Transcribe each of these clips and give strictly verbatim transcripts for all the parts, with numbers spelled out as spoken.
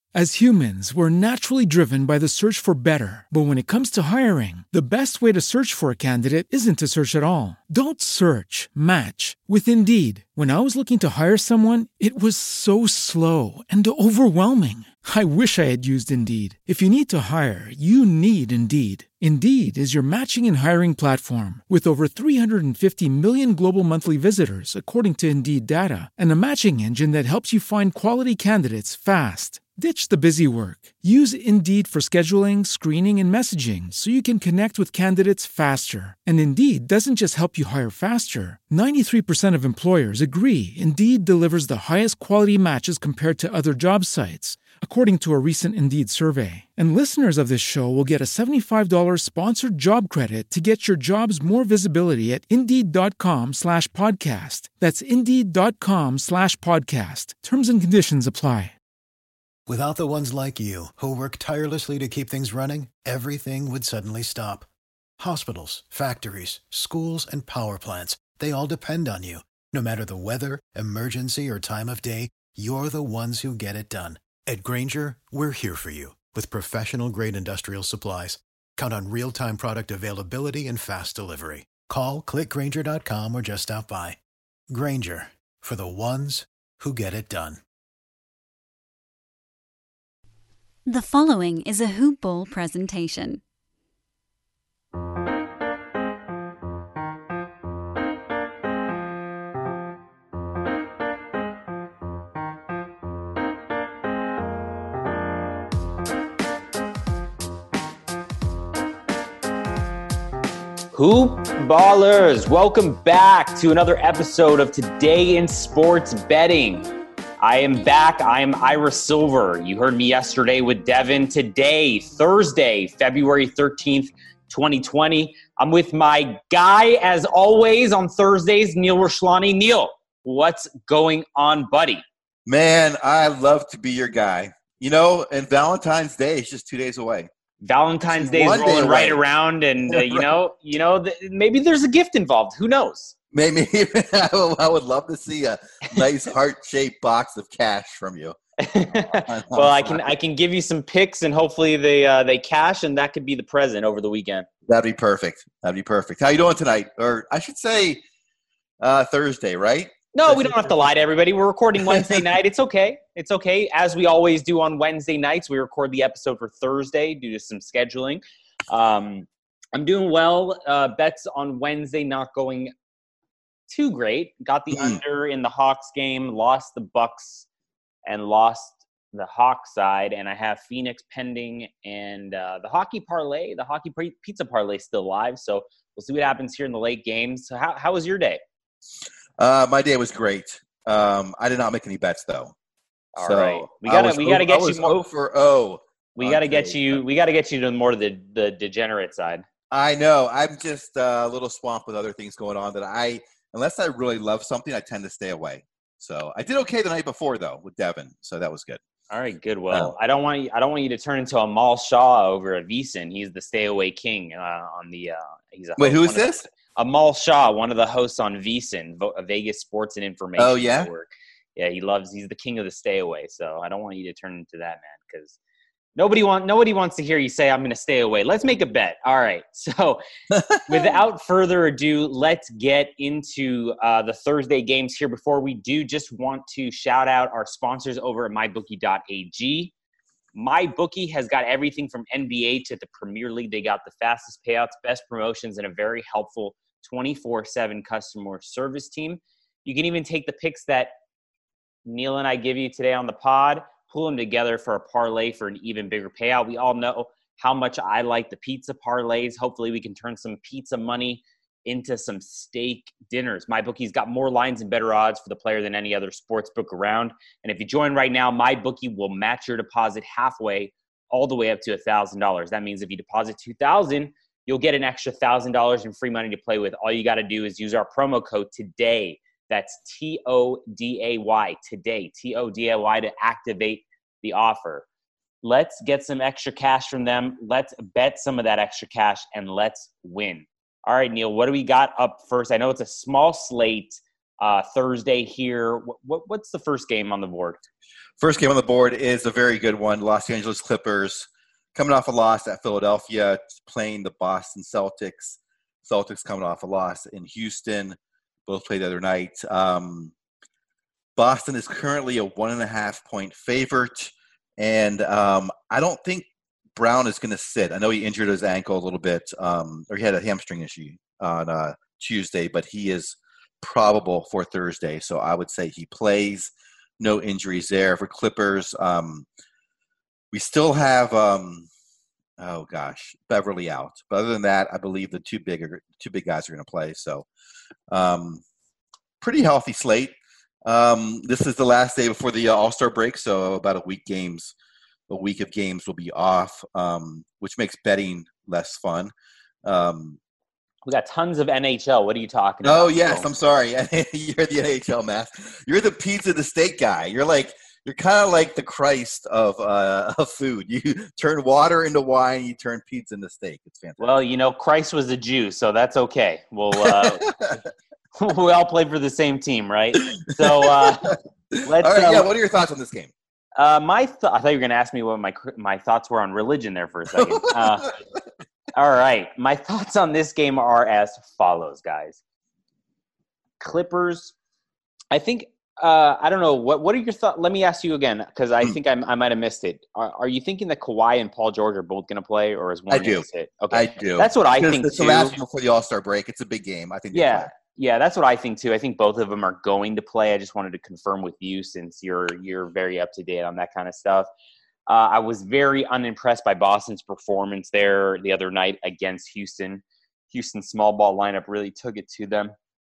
As humans, we're naturally driven by the search for better. But when it comes to hiring, the best way to search for a candidate isn't to search at all. Don't search, match with Indeed. When I was looking to hire someone, it was so slow and overwhelming. I wish I had used Indeed. If you need to hire, you need Indeed. Indeed is your matching and hiring platform with over three hundred fifty million global monthly visitors, according to Indeed data, and a matching engine that helps you find quality candidates fast. Ditch the busy work. Use Indeed for scheduling, screening, and messaging so you can connect with candidates faster. And Indeed doesn't just help you hire faster. ninety-three percent of employers agree Indeed delivers the highest quality matches compared to other job sites, according to a recent Indeed survey. And listeners of this show will get a seventy-five dollars sponsored job credit to get your jobs more visibility at Indeed.com slash podcast. That's Indeed.com slash podcast. Terms and conditions apply. Without the ones like you, who work tirelessly to keep things running, everything would suddenly stop. Hospitals, factories, schools, and power plants, they all depend on you. No matter the weather, emergency, or time of day, you're the ones who get it done. At Grainger, we're here for you with professional-grade industrial supplies. Count on real-time product availability and fast delivery. Call, click Grainger dot com, or just stop by. Grainger, for the ones who get it done. The following is a Hoop Ball presentation. Hoop Ballers, welcome back to another episode of Today in Sports Betting. I am back. I am Ira Silver. You heard me yesterday with Devin. Today, Thursday, February thirteenth, twenty twenty. I'm with my guy, as always, on Thursdays, Neil Rashlani. Neil, what's going on, buddy? Man, I love to be your guy. You know, and Valentine's Day is just two days away. Valentine's Day is rolling right around, and uh, you know, you know, th- maybe there's a gift involved. Who knows? Maybe I would love to see a nice heart-shaped box of cash from you. Well, I can I can give you some picks, and hopefully they uh, they cash, and that could be the present over the weekend. That'd be perfect. That'd be perfect. How you doing tonight? Or I should say uh, Thursday, right? No, we don't have to lie to everybody. We're recording Wednesday night. It's okay. It's okay. As we always do on Wednesday nights, we record the episode for Thursday due to some scheduling. Um, I'm doing well. Uh, bets on Wednesday not going too great. Got the mm. under in the Hawks game, lost the Bucks, and lost the Hawks side. And I have Phoenix pending, and uh, the hockey parlay, the hockey pizza parlay still live. So we'll see what happens here in the late games. So how how was your day? Uh, my day was great. Um, I did not make any bets though. All so right, we gotta we gotta get I you more. oh for oh. We gotta get you. We gotta get you to more of the the degenerate side. I know. I'm just uh, a little swamped with other things going on that I. Unless I really love something, I tend to stay away. So I did okay the night before, though, with Devin. So that was good. All right, good. Well, uh, I don't want you. I don't want you to turn into a Mal Shaw over at VSiN. He's the stay away king uh, on the. Uh, he's a wait. Who is this? The, Amal Shaw, one of the hosts on VSiN, Vegas Sports and Information oh, yeah? Network. Yeah, he loves. He's the king of the stay away. So I don't want you to turn into that man because. Nobody want nobody wants to hear you say, I'm going to stay away. Let's make a bet. All right. So without further ado, let's get into uh, the Thursday games here. Before we do, just want to shout out our sponsors over at my bookie dot a g. MyBookie has got everything from N B A to the Premier League. They got the fastest payouts, best promotions, and a very helpful twenty-four seven customer service team. You can even take the picks that Neil and I give you today on the pod, pull them together for a parlay for an even bigger payout. We all know how much I like the pizza parlays. Hopefully we can turn some pizza money into some steak dinners. MyBookie's got more lines and better odds for the player than any other sports book around. And if you join right now, MyBookie will match your deposit halfway all the way up to one thousand dollars. That means if you deposit two thousand dollars, you'll get an extra one thousand dollars in free money to play with. All you got to do is use our promo code TODAY. That's T O D A Y, today, T O D A Y, to activate the offer. Let's get some extra cash from them. Let's bet some of that extra cash, and let's win. All right, Neil, what do we got up first? I know it's a small slate uh, Thursday here. What, what, what's the first game on the board? First game on the board is a very good one. Los Angeles Clippers coming off a loss at Philadelphia, playing the Boston Celtics. Celtics coming off a loss in Houston. Both played the other night. Um, Boston is currently a one and a half point favorite, and um, I don't think Brown is going to sit. I know he injured his ankle a little bit, um, or he had a hamstring issue on uh, Tuesday, but he is probable for Thursday. So I would say he plays. No injuries there for Clippers. Um, we still have, um, oh gosh, Beverly out. But other than that, I believe the two big two big guys are going to play. So um, pretty healthy slate. Um, this is the last day before the uh, All-Star break, so about a week games, a week of games will be off, um, which makes betting less fun. Um, We got tons of N H L. What are you talking oh, about? Oh, yes. I'm sorry. You're the N H L, Matt. You're the pizza the steak guy. You're like you're kind of like the Christ of uh, of food. You turn water into wine. You turn pizza into steak. It's fantastic. Well, you know, Christ was a Jew, so that's okay. We'll uh, we all play for the same team, right? So uh, let's. All right. Uh, yeah. What are your thoughts on this game? Uh, my th- I thought you were going to ask me what my my thoughts were on religion there for a second. Uh, All right. My thoughts on this game are as follows, guys. Clippers, I think, uh, I don't know. What What are your thoughts? Let me ask you again, because I think I'm, I might have missed it. Are, are you thinking that Kawhi and Paul George are both going to play, or is one I going do. to sit? Okay. I do. That's what I Because think, it's too. the last one before the All-Star break. It's a big game. I think they Yeah. play. Yeah, that's what I think, too. I think both of them are going to play. I just wanted to confirm with you since you're you're very up to date on that kind of stuff. Uh, I was very unimpressed by Boston's performance there the other night against Houston. Houston's small ball lineup really took it to them.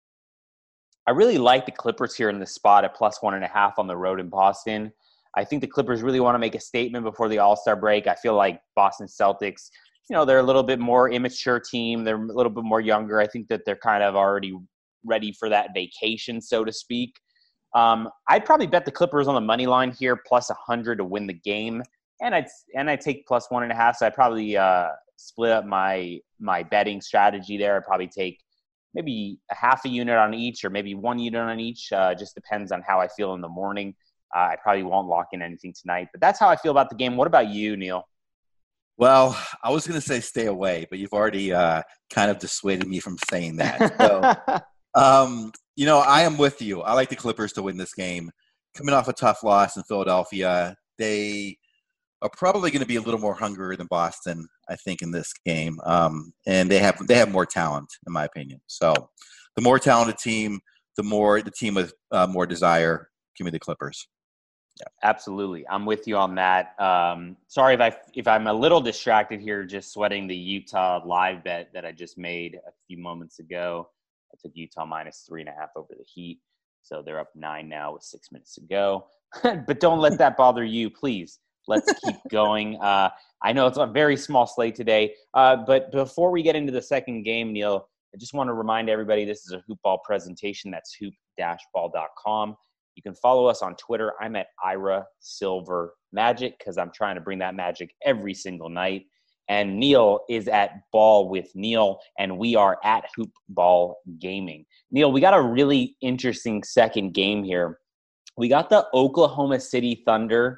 I really like the Clippers here in the spot at plus one and a half on the road in Boston. I think the Clippers really want to make a statement before the All-Star break. I feel like Boston Celtics, you know, they're a little bit more immature team. They're a little bit more younger. I think that they're kind of already ready for that vacation, so to speak. Um, I'd probably bet the Clippers on the money line here, plus one hundred to win the game. And I'd, and I'd take plus one and a half. So I'd probably uh, split up my my betting strategy there. I'd probably take maybe a half a unit on each or maybe one unit on each. Uh, just depends on how I feel in the morning. Uh, I probably won't lock in anything tonight. But that's how I feel about the game. What about you, Neil? Well, I was going to say stay away, but you've already uh, kind of dissuaded me from saying that. So, um, you know, I am with you. I like the Clippers to win this game. Coming off a tough loss in Philadelphia, they are probably going to be a little more hungrier than Boston, I think, in this game. Um, and they have they have more talent, in my opinion. So the more talented team, the more the team with uh, more desire. Give me the Clippers. Yeah. Absolutely. I'm with you on that. Um, sorry if I if I'm a little distracted here, just sweating the Utah live bet that I just made a few moments ago. I took Utah minus three and a half over the Heat. So they're up nine now with six minutes to go. But don't let that bother you, please. Let's keep going. Uh, I know it's a very small slate today. Uh, but before we get into the second game, Neil, I just want to remind everybody this is a hoop ball presentation. That's hoop dash ball dot com. You can follow us on Twitter. I'm at Ira Silver Magic because I'm trying to bring that magic every single night. And Neil is at Ball with Neil, and we are at Hoop Ball Gaming. Neil, we got a really interesting second game here. We got the Oklahoma City Thunder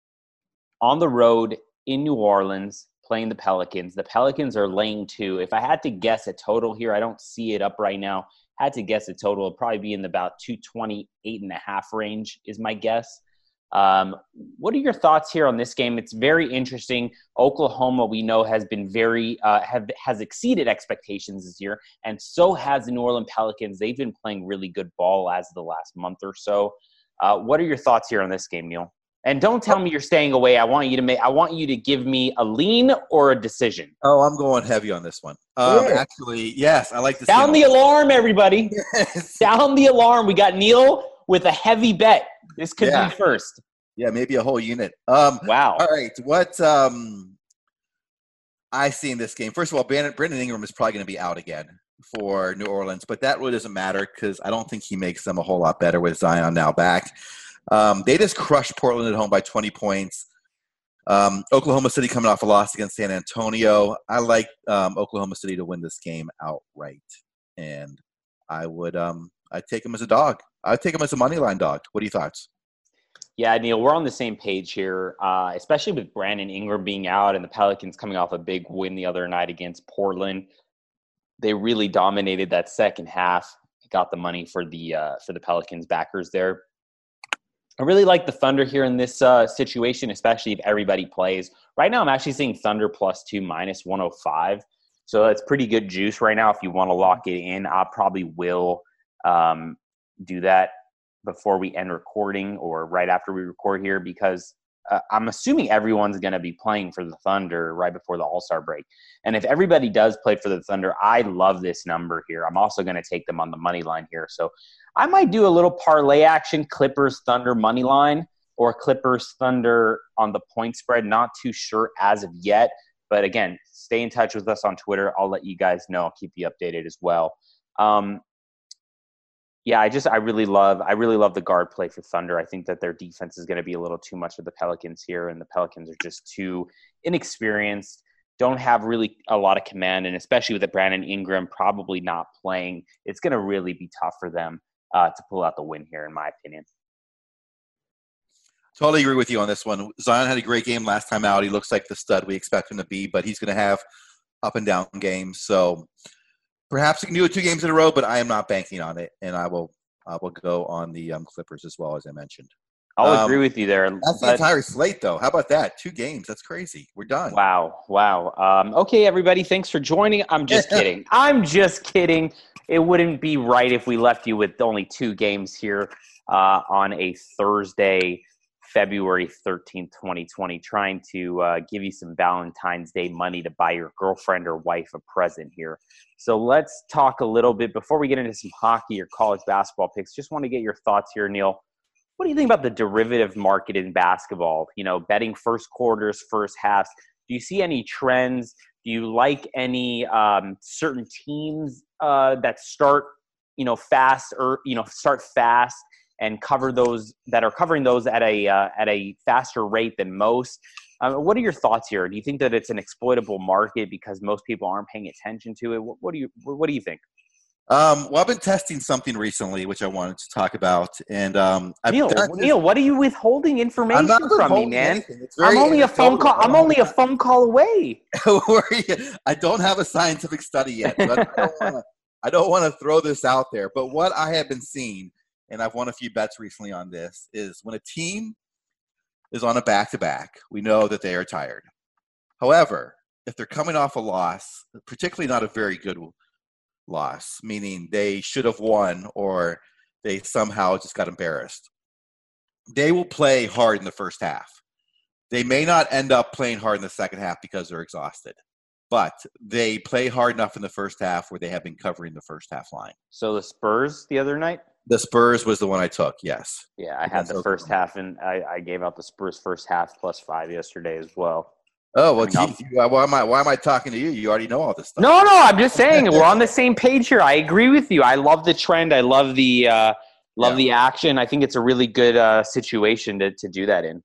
on the road in New Orleans playing the Pelicans. The Pelicans are laying two. If I had to guess a total here, I don't see it up right now. Had to guess a total, it'd probably be in the about two twenty-eight and a half range is my guess. Um, what are your thoughts here on this game? It's very interesting. Oklahoma, we know, has been very uh, have has exceeded expectations this year, and so has the New Orleans Pelicans. They've been playing really good ball as of the last month or so. Uh, what are your thoughts here on this game, Neil? And don't tell me you're staying away. I want you to make. I want you to give me a lean or a decision. Oh, I'm going heavy on this one. Um, Yeah. Actually, yes, I like this. Sound the game. alarm, everybody! Yes. Sound the alarm. We got Neil with a heavy bet. This could Yeah. be first. Yeah, maybe a whole unit. Um, Wow. All right, what um, I see in this game. First of all, Brandon, Brandon Ingram is probably going to be out again for New Orleans, but that really doesn't matter because I don't think he makes them a whole lot better with Zion now back. Um, they just crushed Portland at home by twenty points. Um, Oklahoma City coming off a loss against San Antonio. I like um, Oklahoma City to win this game outright, and I would um, I'd take them as a dog. I'd take them as a money line dog. What are your thoughts? Yeah, Neil, we're on the same page here, uh, especially with Brandon Ingram being out and the Pelicans coming off a big win the other night against Portland. They really dominated that second half. Got the money for the uh, for the Pelicans backers there. I really like the Thunder here in this uh, situation, especially if everybody plays. Right now, I'm actually seeing Thunder plus two, minus one oh five. So that's pretty good juice right now. If you want to lock it in, I probably will um, do that before we end recording or right after we record here, because uh, I'm assuming everyone's going to be playing for the Thunder right before the All-Star break. And if everybody does play for the Thunder, I love this number here. I'm also going to take them on the money line here. So I might do a little parlay action, Clippers Thunder money line or Clippers Thunder on the point spread. Not too sure as of yet. But again, stay in touch with us on Twitter. I'll let you guys know. I'll keep you updated as well. Um, Yeah, I just I really love I really love the guard play for Thunder. I think that their defense is going to be a little too much for the Pelicans here, and the Pelicans are just too inexperienced, don't have really a lot of command, and especially with the Brandon Ingram probably not playing, it's going to really be tough for them uh, to pull out the win here, in my opinion. Totally agree with you on this one. Zion had a great game last time out. He looks like the stud we expect him to be, but he's going to have up and down games. So perhaps he can do it two games in a row, but I am not banking on it, and I will I will go on the um, Clippers as well, as I mentioned. I'll um, agree with you there. That's but, the entire slate, though. How about that? Two games. That's crazy. We're done. Wow. Wow. Um, okay, everybody, thanks for joining. I'm just kidding. I'm just kidding. It wouldn't be right if we left you with only two games here uh, on a Thursday, February thirteenth, twenty twenty, trying to uh, give you some Valentine's Day money to buy your girlfriend or wife a present here. So let's talk a little bit before we get into some hockey or college basketball picks. Just want to get your thoughts here, Neil. What do you think about the derivative market in basketball? You know, betting first quarters, first halves. Do you see any trends? Do you like any um, certain teams uh, that start, you know, fast or, you know, start fast and cover those that are covering those at a uh, at a faster rate than most? Uh, what are your thoughts here? Do you think that it's an exploitable market because most people aren't paying attention to it? What, what do you What do you think? Um, well, I've been testing something recently, which I wanted to talk about, and um, I've Neil, done Neil, what are you withholding information I'm not from me, withholding man? anything. It's very I'm only a phone call. anecdotal. I'm only a phone call away. I don't have a scientific study yet. So I don't wanna, I don't want to throw this out there. But what I have been seeing, and I've won a few bets recently on this, is when a team is on a back-to-back, we know that they are tired. However, if they're coming off a loss, particularly not a very good loss, meaning they should have won or they somehow just got embarrassed, they will play hard in the first half. They may not end up playing hard in the second half because they're exhausted, but they play hard enough in the first half where they have been covering the first half line. So the Spurs the other night? The Spurs was the one I took, yes. Yeah, I had the first half, and I, I gave out the Spurs first half plus five yesterday as well. Oh, well, I mean, geez, you, why, am I, why am I talking to you? You already know all this stuff. No, no, I'm just saying we're on the same page here. I agree with you. I love the trend. I love the uh, love yeah. the action. I think it's a really good uh, situation to, to do that in.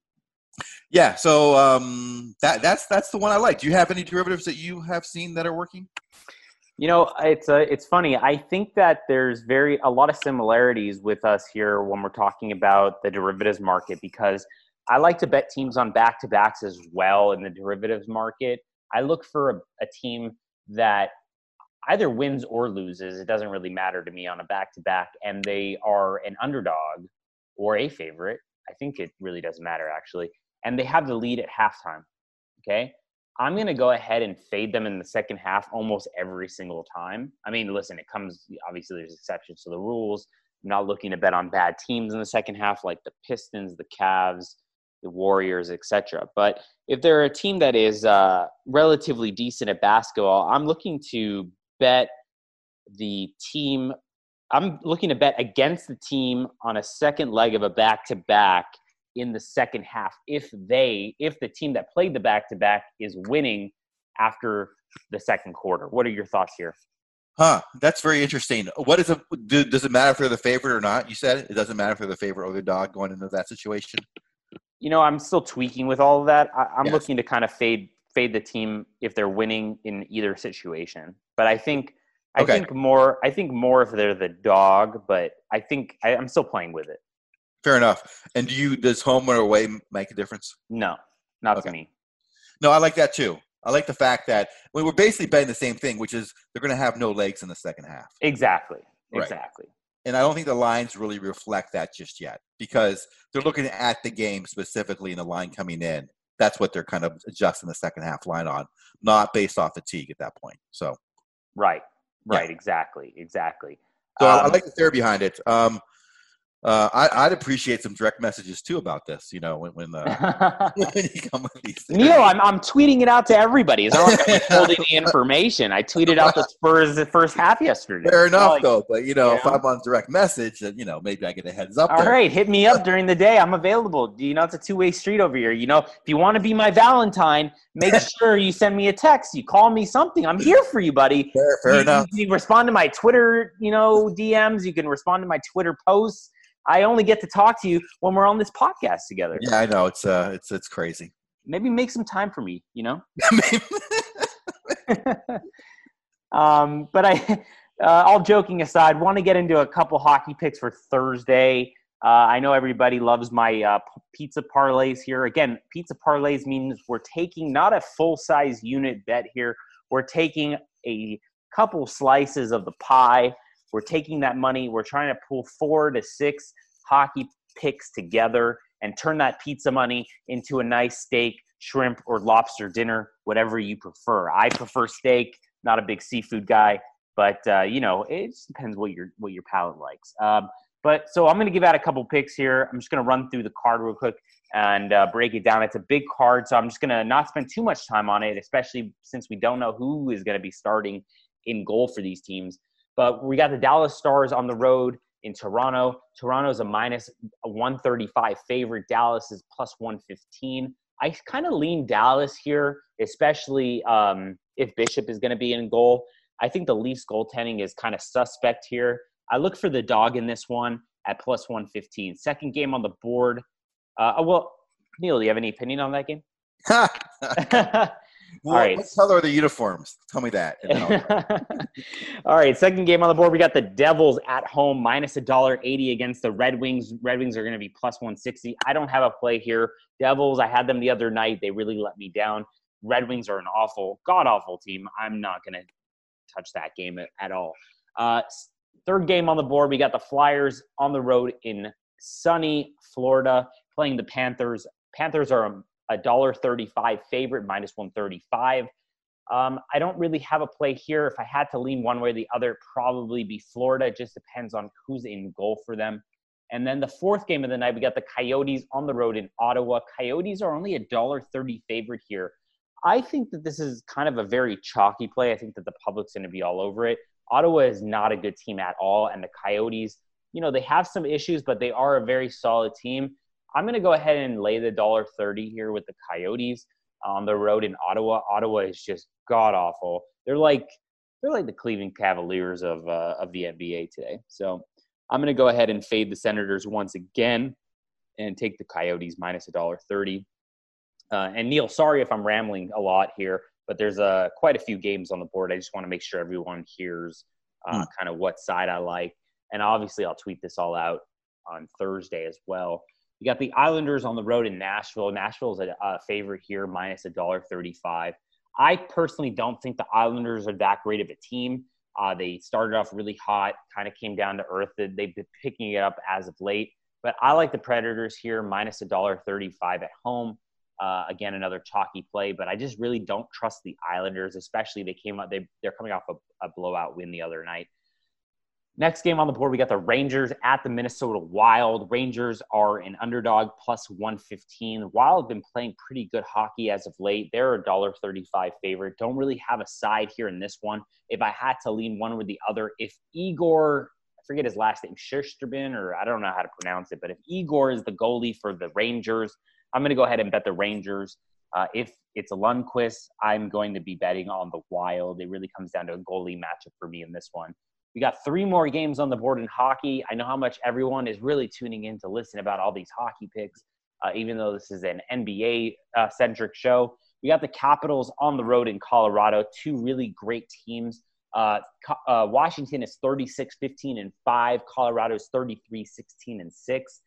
Yeah, so um, that that's that's the one I like. Do you have any derivatives that you have seen that are working? You know, it's uh, it's funny. I think that there's very a lot of similarities with us here when we're talking about the derivatives market, because I like to bet teams on back-to-backs as well in the derivatives market. I look for a, a team that either wins or loses. It doesn't really matter to me on a back-to-back, and they are an underdog or a favorite. I think it really doesn't matter, actually. And they have the lead at halftime, okay? I'm going to go ahead and fade them in the second half almost every single time. I mean, listen, it comes – obviously there's exceptions to the rules. I'm not looking to bet on bad teams in the second half like the Pistons, the Cavs, the Warriors, et cetera. But if they're a team that is uh, relatively decent at basketball, I'm looking to bet the team – I'm looking to bet against the team on a second leg of a back-to-back in the second half if they – if the team that played the back-to-back is winning after the second quarter. What are your thoughts here? Huh. That's very interesting. What is a do, does it matter if they're the favorite or not? You said it doesn't matter if they're the favorite or the dog going into that situation. You know, I'm still tweaking with all of that. I, I'm yes. looking to kind of fade fade the team if they're winning in either situation. But I think I okay. think more I think more if they're the dog. But I think I, I'm still playing with it. Fair enough. And do you does home or away make a difference? No, not Okay. to me. No, I like that too. I like the fact that we we're basically betting the same thing, which is they're going to have no legs in the second half. Exactly. Right. Exactly. And I don't think the lines really reflect that just yet because they're looking at the game specifically and the line coming in. That's what they're kind of adjusting the second half line on, not based off fatigue at that point. So, Right. Right. Yeah. Exactly. Exactly. so I, I Um, like the theory behind it. Um, uh, I, I'd appreciate some direct messages too about this. You know, when when, uh, when you come with these things. Neil, I'm I'm tweeting it out to everybody. It's not like I'm withholding the information. I tweeted out the Spurs the first half yesterday. Fair It's not enough, like- though. But you know, you if know? I'm on direct message, then you know maybe I get a heads up. All there. right, hit me up during the day. I'm available. Do you know it's a two-way street over here? You know, if you want to be my Valentine, make sure you send me a text. You call me something. I'm here for you, buddy. Fair, fair you, enough. You can respond to my Twitter, you know, D Ms. You can respond to my Twitter posts. I only get to talk to you when we're on this podcast together. Yeah, I know it's uh, it's it's crazy. Maybe make some time for me, you know? um, but I, uh, all joking aside, want to get into a couple hockey picks for Thursday. Uh, I know everybody loves my uh, p- pizza parlays here. Again, pizza parlays means we're taking not a full-size unit bet here. We're taking a couple slices of the pie. We're taking that money. We're trying to pull four to six hockey picks together and turn that pizza money into a nice steak, shrimp, or lobster dinner, whatever you prefer. I prefer steak, not a big seafood guy, but, uh, you know, it just depends what your what your palate likes. Um, but so I'm going to give out a couple picks here. I'm just going to run through the card real quick and uh, break it down. It's a big card, so I'm just going to not spend too much time on it, especially since we don't know who is going to be starting in goal for these teams. But we got the Dallas Stars on the road in Toronto. Toronto's a minus one thirty-five favorite. Dallas is plus one fifteen. I kind of lean Dallas here, especially um, if Bishop is going to be in goal. I think the Leafs goaltending is kind of suspect here. I look for the dog in this one at plus one fifteen. Second game on the board. Uh, well, Neil, do you have any opinion on that game? Well, All right. what color are the uniforms? Tell me that. and then I'll- All right, second game on the board. We got the Devils at home, minus one dollar eighty against the Red Wings. Red Wings are going to be plus one sixty. I don't have a play here. Devils, I had them the other night. They really let me down. Red Wings are an awful, god-awful team. I'm not going to touch that game at, at all. Uh, third game on the board, we got the Flyers on the road in sunny Florida playing the Panthers. Panthers are a one dollar thirty-five favorite, minus one thirty-five. Um, I don't really have a play here. If I had to lean one way or the other, probably be Florida. It just depends on who's in goal for them. And then the fourth game of the night, we got the Coyotes on the road in Ottawa. Coyotes are only a one dollar thirty favorite here. I think that this is kind of a very chalky play. I think that the public's going to be all over it. Ottawa is not a good team at all, and the Coyotes, you know, they have some issues, but they are a very solid team. I'm going to go ahead and lay the one dollar thirty here with the Coyotes on the road in Ottawa. Ottawa is just god-awful. They're like they're like the Cleveland Cavaliers of uh, of the N B A today. So I'm going to go ahead and fade the Senators once again and take the Coyotes minus one dollar thirty. Uh, and Neil, sorry if I'm rambling a lot here, but there's uh, quite a few games on the board. I just want to make sure everyone hears uh, Hmm. kind of what side I like. And obviously I'll tweet this all out on Thursday as well. You got the Islanders on the road in Nashville. Nashville is a, a favorite here, minus one dollar thirty-five. I personally don't think the Islanders are that great of a team. Uh, they started off really hot, kind of came down to earth. They've been picking it up as of late. But I like the Predators here, minus one dollar thirty-five at home. Uh, again, another chalky play, but I just really don't trust the Islanders, especially they came up, they, they're coming off a, a blowout win the other night. Next game on the board, we got the Rangers at the Minnesota Wild. Rangers are an underdog plus one fifteen. Wild have been playing pretty good hockey as of late. They're a one dollar thirty-five favorite. Don't really have a side here in this one. If I had to lean one or the other, if Igor, I forget his last name, Shesterkin, or I don't know how to pronounce it, but if Igor is the goalie for the Rangers, I'm going to go ahead and bet the Rangers. Uh, if it's a Lundqvist, I'm going to be betting on the Wild. It really comes down to a goalie matchup for me in this one. We got three more games on the board in hockey. I know how much everyone is really tuning in to listen about all these hockey picks, uh, even though this is an N B A-centric uh, show. We got the Capitals on the road in Colorado, two really great teams. Uh, uh, Washington is thirty-six fifteen and five. Colorado is thirty-three sixteen and six.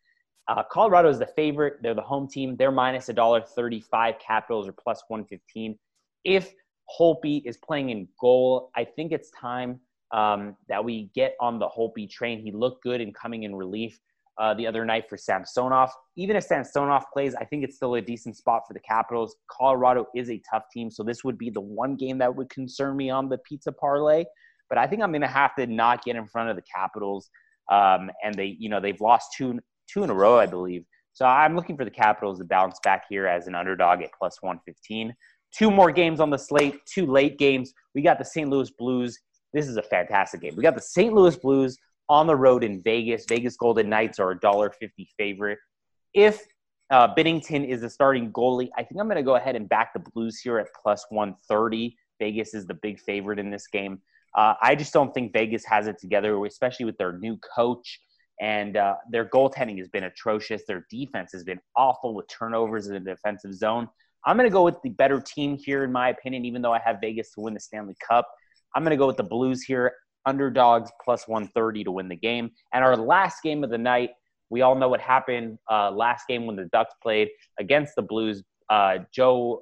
Uh, Colorado is the favorite. They're the home team. They're minus one dollar thirty-five. Capitals are plus one fifteen. If Holtby is playing in goal, I think it's time um, that we get on the Holtby train. He looked good in coming in relief uh, the other night for Samsonov. Even if Samsonov plays, I think it's still a decent spot for the Capitals. Colorado is a tough team, so this would be the one game that would concern me on the pizza parlay. But I think I'm going to have to not get in front of the Capitals. Um, and they, you know, they've lost two two in a row, I believe. So I'm looking for the Capitals to bounce back here as an underdog at plus one fifteen. Two more games on the slate, two late games. We got the Saint Louis Blues. This is a fantastic game. We got the Saint Louis Blues on the road in Vegas. Vegas Golden Knights are a one dollar fifty favorite. If uh, Binnington is the starting goalie, I think I'm going to go ahead and back the Blues here at plus one thirty. Vegas is the big favorite in this game. Uh, I just don't think Vegas has it together, especially with their new coach. And uh, their goaltending has been atrocious. Their defense has been awful with turnovers in the defensive zone. I'm going to go with the better team here, in my opinion, even though I have Vegas to win the Stanley Cup. I'm going to go with the Blues here, underdogs plus one thirty to win the game. And our last game of the night, we all know what happened uh, last game when the Ducks played against the Blues. Uh, Joe,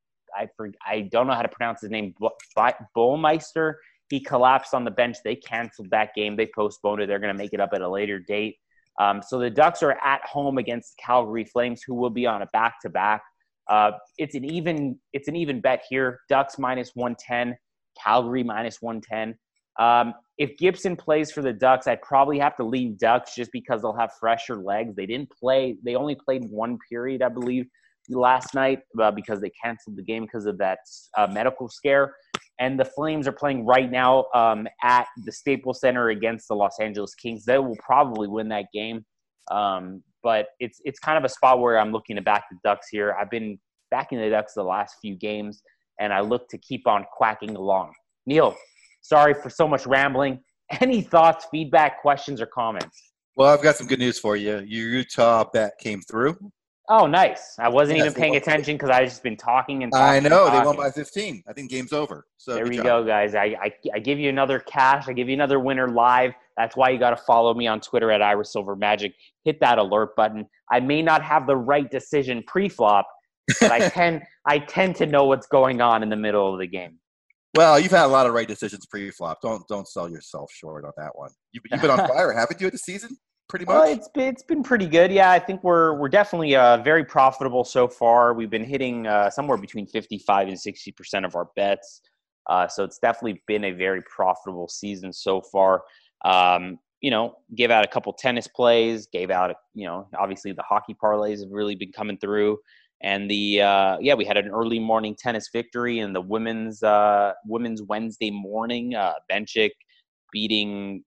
I, for, I don't know how to pronounce his name, Bohlmeister. He collapsed on the bench. They canceled that game. They postponed it. They're going to make it up at a later date. Um, so the Ducks are at home against the Calgary Flames, who will be on a back-to-back. Uh, it's an even it's an even bet here. Ducks minus one ten, Calgary minus one ten. Um, if Gibson plays for the Ducks, I'd probably have to lean Ducks just because they'll have fresher legs. They didn't play. They only played one period, I believe, last night uh, because they canceled the game because of that uh, medical scare. And the Flames are playing right now um, at the Staples Center against the Los Angeles Kings. They will probably win that game. Um, but it's it's kind of a spot where I'm looking to back the Ducks here. I've been backing the Ducks the last few games, and I look to keep on quacking along. Neil, sorry for so much rambling. Any thoughts, feedback, questions, or comments? Well, I've got some good news for you. Your Utah bet came through. Oh, nice. I wasn't Yes, even paying won- attention because I've just been talking and talking. I know. and They won talking. by fifteen. I think game's over. So There good we job. go, guys. I, I I give you another cash. I give you another winner live. That's why you got to follow me on Twitter at Ira Silver Magic. Hit that alert button. I may not have the right decision pre-flop, but I tend I tend to know what's going on in the middle of the game. Well, you've had a lot of right decisions pre-flop. Don't don't sell yourself short on that one. You've, you've been on fire, haven't you, this season? Pretty much. Well, it's been it's been pretty good. Yeah, I think we're we're definitely uh, very profitable so far. We've been hitting uh, somewhere between fifty-five and sixty percent of our bets. Uh, so it's definitely been a very profitable season so far. Um, you know, gave out a couple tennis plays, gave out, you know, obviously the hockey parlays have really been coming through. And the, uh, yeah, we had an early morning tennis victory in the women's, uh, women's Wednesday morning, uh, Benchik beating,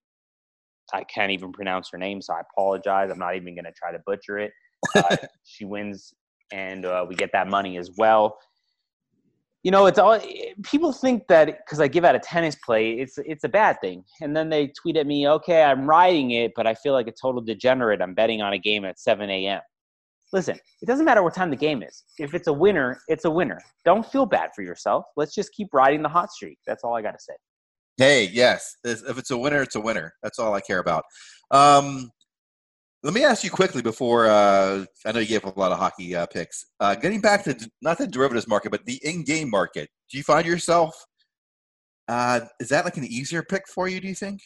I can't even pronounce her name, so I apologize. I'm not even going to try to butcher it. Uh, she wins, and uh, we get that money as well. You know, it's all people think that because I give out a tennis play, it's it's a bad thing. And then they tweet at me, okay, I'm riding it, but I feel like a total degenerate. I'm betting on a game at seven a.m. Listen, it doesn't matter what time the game is. If it's a winner, it's a winner. Don't feel bad for yourself. Let's just keep riding the hot streak. That's all I got to say. Hey, yes. If it's a winner, it's a winner. That's all I care about. Um, let me ask you quickly before uh, – I know you gave a lot of hockey uh, picks. Uh, getting back to not the derivatives market, but the in-game market, do you find yourself uh, – is that like an easier pick for you, do you think?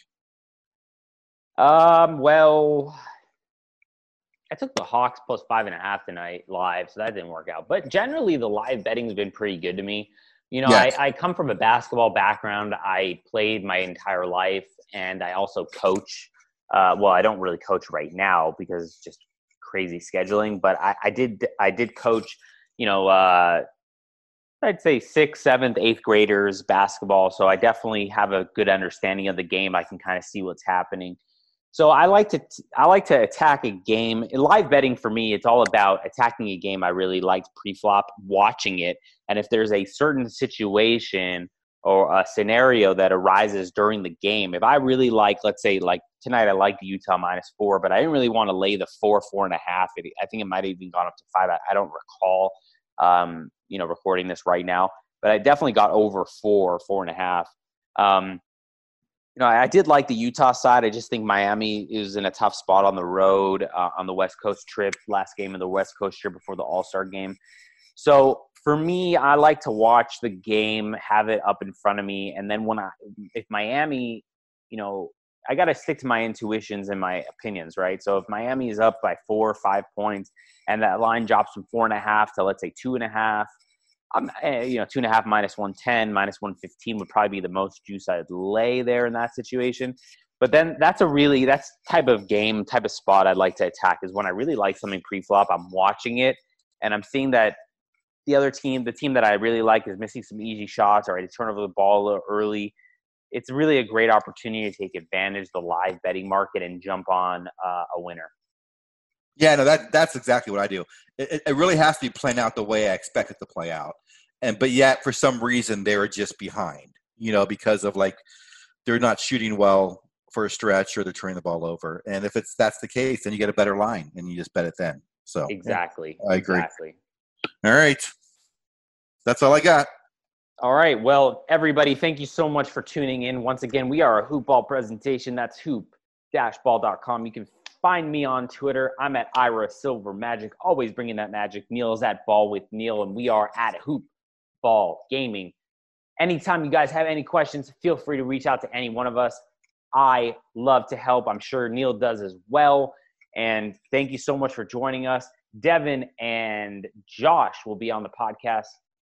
Um. Well, I took the Hawks plus five and a half tonight live, so that didn't work out. But generally, the live betting's been pretty good to me. You know, Yes. I, I come from a basketball background. I played my entire life, and I also coach. Uh, well, I don't really coach right now because it's just crazy scheduling. But I, I did I did coach, you know, uh, I'd say sixth, seventh, eighth graders basketball. So I definitely have a good understanding of the game. I can kind of see what's happening. So I like to I like to attack a game. In live betting for me, it's all about attacking a game I really liked pre-flop, watching it. And if there's a certain situation or a scenario that arises during the game, if I really like, let's say like tonight I liked the Utah minus four, but I didn't really want to lay the four, four and a half. It, I think it might have even gone up to five. I, I don't recall, um, you know, recording this right now, but I definitely got over four, four and a half. Um, You know, I did like the Utah side. I just think Miami is in a tough spot on the road uh, on the West Coast trip, last game of the West Coast trip before the All-Star game. So for me, I like to watch the game, have it up in front of me. And then when I, if Miami, you know, I got to stick to my intuitions and my opinions, right? So if Miami is up by four or five points and that line drops from four and a half to, let's say, two and a half, I'm, you know, two and a half minus one ten, minus one fifteen would probably be the most juice I'd lay there in that situation. But then that's a really, that's type of game, type of spot I'd like to attack is when I really like something pre-flop. I'm watching it and I'm seeing that the other team, the team that I really like is missing some easy shots or I turn over the ball a little early. It's really a great opportunity to take advantage of the live betting market and jump on uh, a winner. Yeah, no, that that's exactly what I do. It, it really has to be playing out the way I expect it to play out. And but yet, for some reason, they were just behind, you know, because of like they're not shooting well for a stretch or they're turning the ball over. And if it's that's the case, then you get a better line and you just bet it then. So exactly, I agree. Exactly. All right, that's all I got. All right. Well, everybody, thank you so much for tuning in. Once again, we are a Hoop Ball presentation. That's hoop dash ball dot com. You can find me on Twitter. I'm at Ira Silver Magic, always bringing that magic. Neil is at Ball with Neil, and we are at Hoop Ball Gaming. Anytime you guys have any questions, feel free to reach out to any one of us. I love to help. I'm sure Neil does as well. And thank you so much for joining us. Devin and Josh will be on the podcast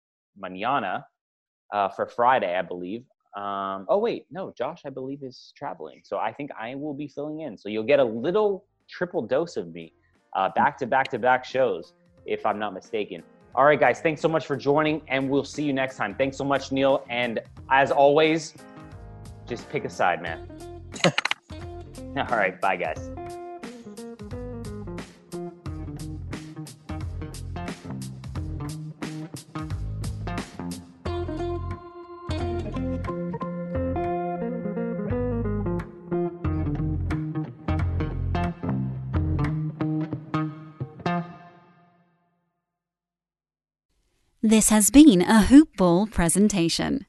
mañana uh, for Friday, I believe. Um, oh, wait, no, Josh, I believe, is traveling. So I think I will be filling in. So you'll get a little triple dose of me uh, back to back to back shows, if I'm not mistaken. All right, guys, thanks so much for joining, and we'll see you next time. Thanks so much, Neil. And as always, just pick a side, man. All right, bye, guys. This has been a Hoop Ball presentation.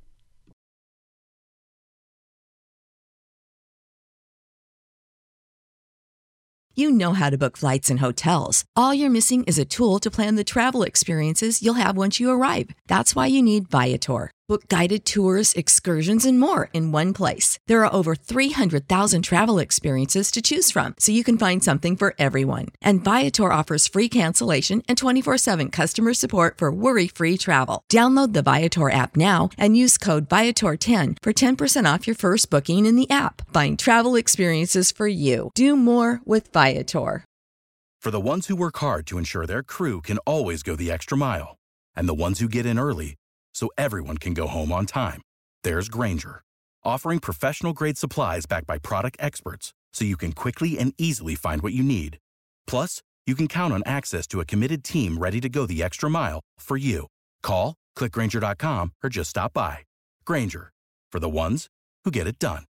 You know how to book flights and hotels. All you're missing is a tool to plan the travel experiences you'll have once you arrive. That's why you need Viator. Book guided tours, excursions, and more in one place. There are over three hundred thousand travel experiences to choose from, so you can find something for everyone. And Viator offers free cancellation and twenty-four seven customer support for worry-free travel. Download the Viator app now and use code Viator ten for ten percent off your first booking in the app. Find travel experiences for you. Do more with Viator. For the ones who work hard to ensure their crew can always go the extra mile, and the ones who get in early so everyone can go home on time, there's Grainger, offering professional-grade supplies backed by product experts so you can quickly and easily find what you need. Plus, you can count on access to a committed team ready to go the extra mile for you. Call, click Grainger dot com, or just stop by. Grainger, for the ones who get it done.